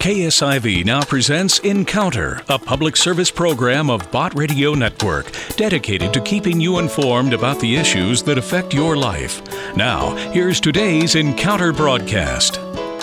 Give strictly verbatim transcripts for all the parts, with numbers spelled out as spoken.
K S I V now presents Encounter, a public service program of Bott Radio Network, dedicated to keeping you informed about the issues that affect your life. Now, here's today's Encounter broadcast.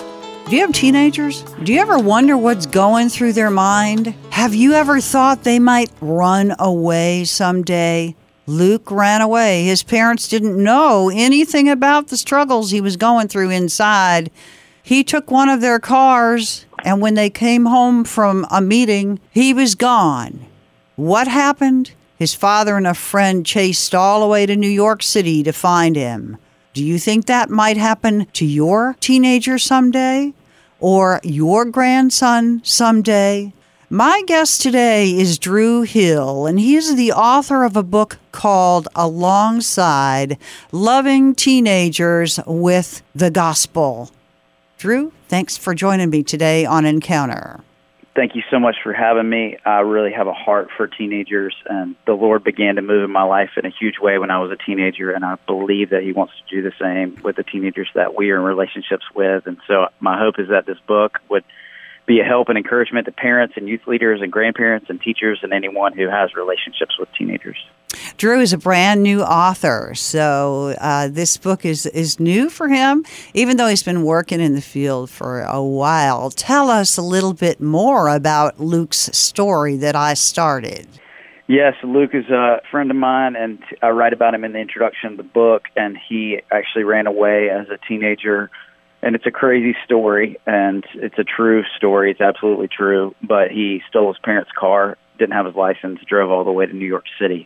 Do you have teenagers? Do you ever wonder what's going through their mind? Have you ever thought they might run away someday? Luke ran away. His parents didn't know anything about the struggles he was going through inside. He took one of their cars, and when they came home from a meeting, he was gone. What happened? His father and a friend chased all the way to New York City to find him. Do you think that might happen to your teenager someday? Or your grandson someday? My guest today is Drew Hill, and he is the author of a book called Alongside, Loving Teenagers with the Gospel. Drew, thanks for joining me today on Encounter. Thank you so much for having me. I really have a heart for teenagers, and the Lord began to move in my life in a huge way when I was a teenager, and I believe that He wants to do the same with the teenagers that we are in relationships with. And so my hope is that this book would be a help and encouragement to parents and youth leaders and grandparents and teachers and anyone who has relationships with teenagers. Drew is a brand new author, so uh, this book is, is new for him, even though he's been working in the field for a while. Tell us a little bit more about Luke's story that I started. Yes, Luke is a friend of mine, and I write about him in the introduction of the book, and he actually ran away as a teenager. And it's a crazy story, and it's a true story. It's absolutely true. But he stole his parents' car, didn't have his license, drove all the way to New York City.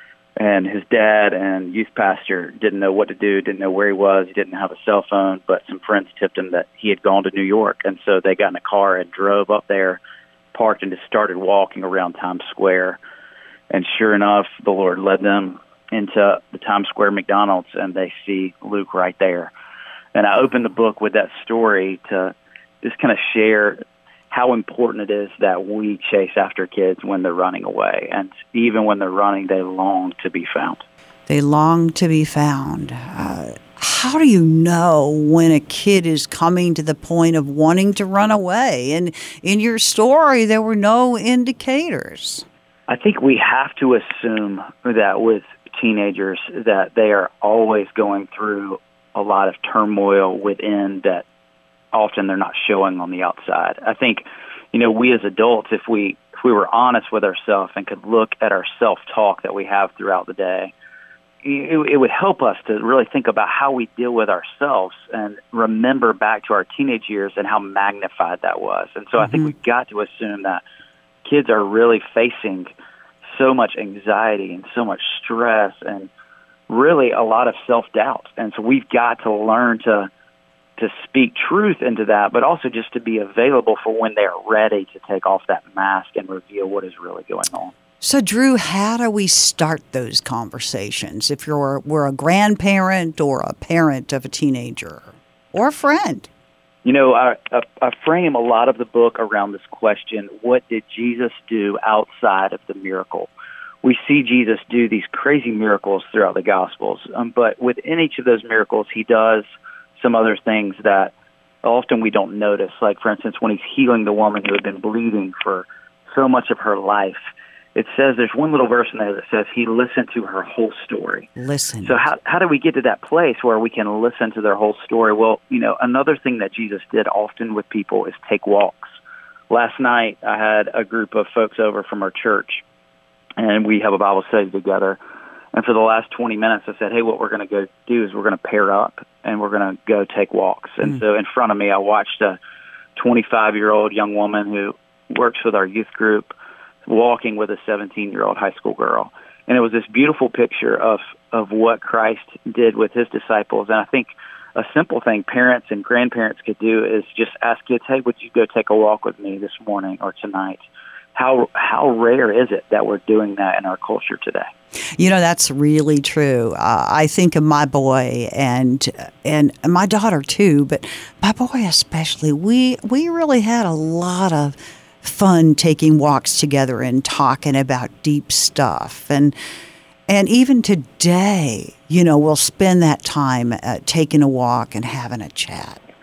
And his dad and youth pastor didn't know what to do, didn't know where he was. He didn't have a cell phone, but some friends tipped him that he had gone to New York. And so they got in a car and drove up there, parked, and just started walking around Times Square. And sure enough, the Lord led them into the Times Square McDonald's, and they see Luke right there. And I opened the book with that story to just kind of share how important it is that we chase after kids when they're running away. And even when they're running, they long to be found. They long to be found. Uh, how do you know when a kid is coming to the point of wanting to run away? And in your story, there were no indicators. I think we have to assume that with teenagers that they are always going through a lot of turmoil within that often they're not showing on the outside. I think, you know, we as adults, if we if we were honest with ourselves and could look at our self-talk that we have throughout the day, it, it would help us to really think about how we deal with ourselves and remember back to our teenage years and how magnified that was. And so mm-hmm. I think we've got to assume that kids are really facing so much anxiety and so much stress and really a lot of self-doubt. And so we've got to learn to to speak truth into that, but also just to be available for when they're ready to take off that mask and reveal what is really going on. So, Drew, how do we start those conversations if you're we're a grandparent or a parent of a teenager or a friend? You know, I, I, I frame a lot of the book around this question, what did Jesus do outside of the miracle? We see Jesus do these crazy miracles throughout the Gospels, um, but within each of those miracles, he does some other things that often we don't notice. Like, for instance, when he's healing the woman who had been bleeding for so much of her life, it says there's one little verse in there that says he listened to her whole story. Listen. So how how do we get to that place where we can listen to their whole story? Well, you know, another thing that Jesus did often with people is take walks. Last night, I had a group of folks over from our church, and we have a Bible study together. And for the last twenty minutes, I said, hey, what we're going to go do is we're going to pair up, and we're going to go take walks. And mm. so in front of me, I watched a twenty-five-year-old young woman who works with our youth group walking with a seventeen-year-old high school girl. And it was this beautiful picture of, of what Christ did with his disciples. And I think a simple thing parents and grandparents could do is just ask kids, hey, would you go take a walk with me this morning or tonight? How how rare is it that we're doing that in our culture today? You know, that's really true. Uh, I think of my boy and and my daughter too, but my boy especially. We we really had a lot of fun taking walks together and talking about deep stuff. And and even today, you know, we'll spend that time uh, taking a walk and having a chat.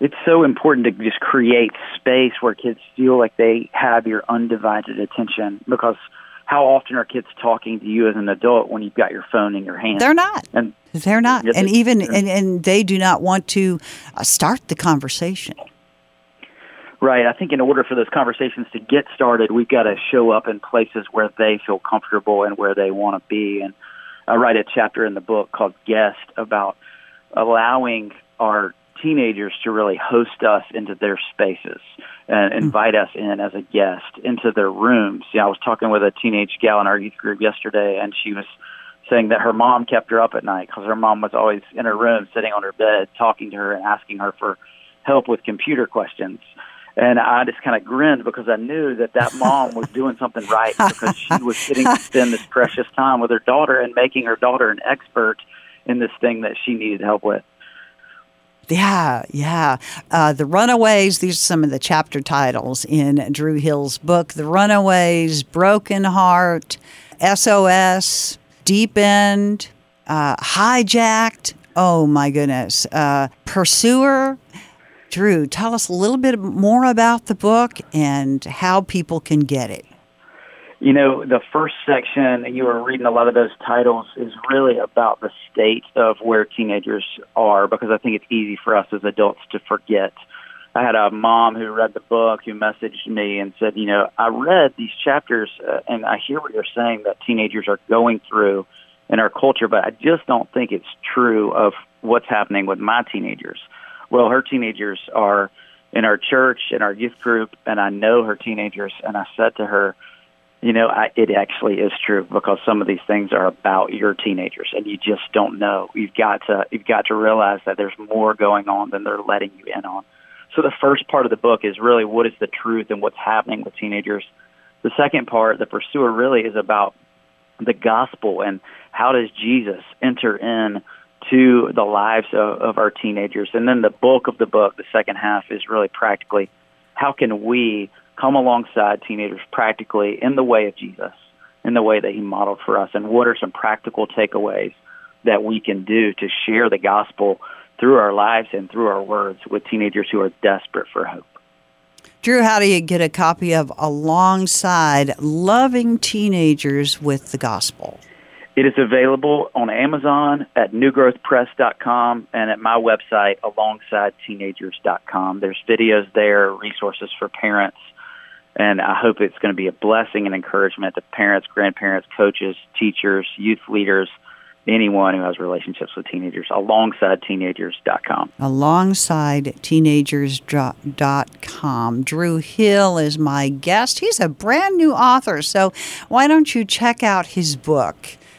it's so important to just create space where kids feel like they have your undivided attention, because how often are kids talking to you as an adult when you've got your phone in your hand? They're not. And They're not. Yes, and it- even and, and they do not want to uh, start the conversation. Right. I think in order for those conversations to get started, we've got to show up in places where they feel comfortable and where they want to be. And I write a chapter in the book called Guest about allowing our teenagers to really host us into their spaces and invite us in as a guest into their rooms. You know, I was talking with a teenage gal in our youth group yesterday, and she was saying that her mom kept her up at night because her mom was always in her room sitting on her bed talking to her and asking her for help with computer questions. And I just kind of grinned because I knew that that mom was doing something right, because she was getting to spend this precious time with her daughter and making her daughter an expert in this thing that she needed help with. Yeah, yeah. Uh, the Runaways, these are some of the chapter titles in Drew Hill's book. The Runaways, Broken Heart, S O S, Deep End, uh, Hijacked. Oh, my goodness. Uh, Pursuer. Drew, tell us a little bit more about the book and how people can get it. You know, the first section, you were reading a lot of those titles, is really about the state of where teenagers are, because I think it's easy for us as adults to forget. I had a mom who read the book who messaged me and said, you know, I read these chapters uh, and I hear what you're saying that teenagers are going through in our culture, but I just don't think it's true of what's happening with my teenagers. Well, her teenagers are in our church, in our youth group, and I know her teenagers, and I said to her, you know, I, it actually is true, because some of these things are about your teenagers, and you just don't know. You've got to you've got to realize that there's more going on than they're letting you in on. So the first part of the book is really what is the truth and what's happening with teenagers. The second part, The Pursuer, really is about the gospel and how does Jesus enter in to the lives of, of our teenagers. And then the bulk of the book, the second half, is really practically how can we come alongside teenagers practically in the way of Jesus, in the way that he modeled for us, and what are some practical takeaways that we can do to share the gospel through our lives and through our words with teenagers who are desperate for hope. Drew, how do you get a copy of Alongside Loving Teenagers with the Gospel? It is available on Amazon, at new growth press dot com, and at my website, alongside teenagers dot com. There's videos there, resources for parents, and I hope it's going to be a blessing and encouragement to parents, grandparents, coaches, teachers, youth leaders, anyone who has relationships with teenagers. alongside teenagers dot com. alongside teenagers dot com. Drew Hill is my guest. He's a brand new author, so why don't you check out his book,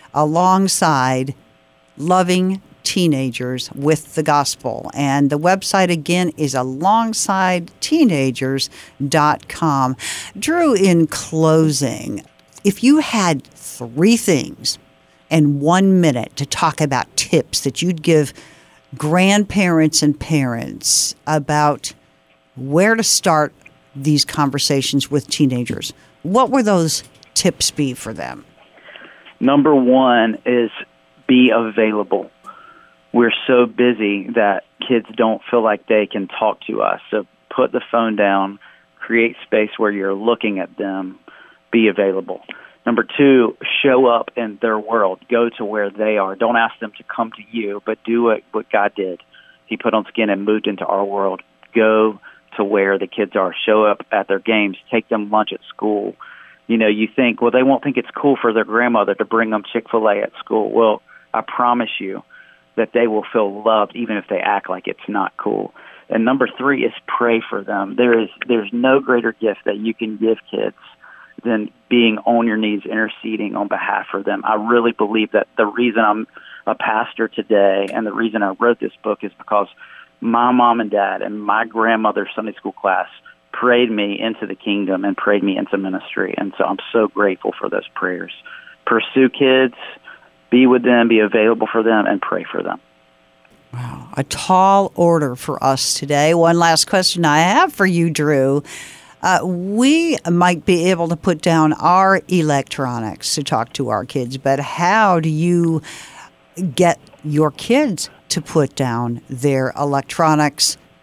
Alongside Loving Teenagers with the Gospel. And the website again is alongside teenagers dot com. Drew, in closing, if you had three things in one minute to talk about tips that you'd give grandparents and parents about where to start these conversations with teenagers, what would those tips be for them? Number one is be available. We're so busy that kids don't feel like they can talk to us. So put the phone down, create space where you're looking at them, be available. Number two, show up in their world. Go to where they are. Don't ask them to come to you, but do what, what God did. He put on skin and moved into our world. Go to where the kids are. Show up at their games. Take them lunch at school. You know, you think, well, they won't think it's cool for their grandmother to bring them Chick-fil-A at school. Well, I promise you that they will feel loved even if they act like it's not cool. And number three is pray for them. There is there's no greater gift that you can give kids than being on your knees interceding on behalf of them. I really believe that the reason I'm a pastor today and the reason I wrote this book is because my mom and dad and my grandmother's Sunday school class prayed me into the kingdom and prayed me into ministry. And so I'm so grateful for those prayers. Pursue kids, be with them, be available for them, and pray for them. Wow, a tall order for us today. One last question I have for you, Drew. Uh, we might be able to put down our electronics to talk to our kids, but how do you get your kids to put down their electronics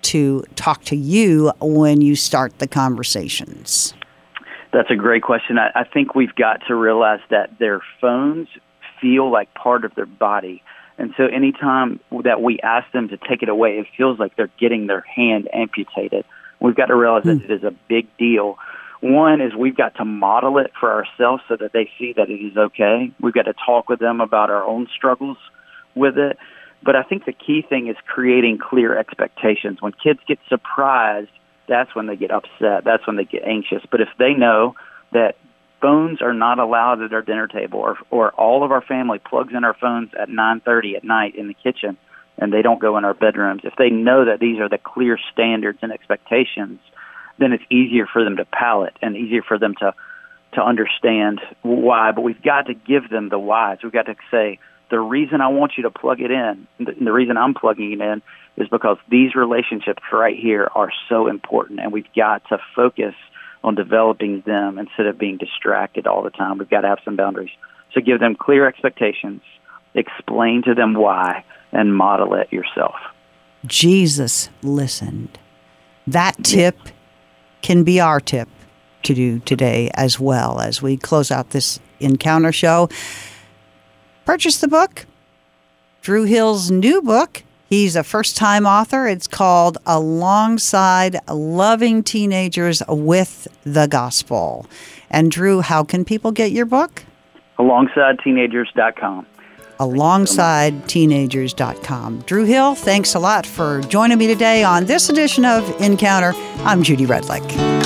to talk to you when you start the conversations? That's a great question. I, I think we've got to realize that their phones feel like part of their body. And so anytime that we ask them to take it away, it feels like they're getting their hand amputated. We've got to realize mm. that it is a big deal. One is we've got to model it for ourselves so that they see that it is okay. We've got to talk with them about our own struggles with it. But I think the key thing is creating clear expectations. When kids get surprised, that's when they get upset. That's when they get anxious. But if they know that phones are not allowed at our dinner table, or, or all of our family plugs in our phones at nine thirty at night in the kitchen, and they don't go in our bedrooms, if they know that these are the clear standards and expectations, then it's easier for them to palate and easier for them to, to understand why. But we've got to give them the whys. We've got to say, the reason I want you to plug it in, the, the reason I'm plugging it in, is because these relationships right here are so important, and we've got to focus on developing them instead of being distracted all the time. We've got to have some boundaries. So give them clear expectations, explain to them why, and model it yourself. Jesus listened. That tip can be our tip to do today as well as we close out this Encounter show. Purchase the book, Drew Hill's new book. He's a first-time author. It's called Alongside Loving Teenagers with the Gospel. And Drew, how can people get your book? alongside teenagers dot com. alongside teenagers dot com. Drew Hill, thanks a lot for joining me today on this edition of Encounter. I'm Judy Redlick.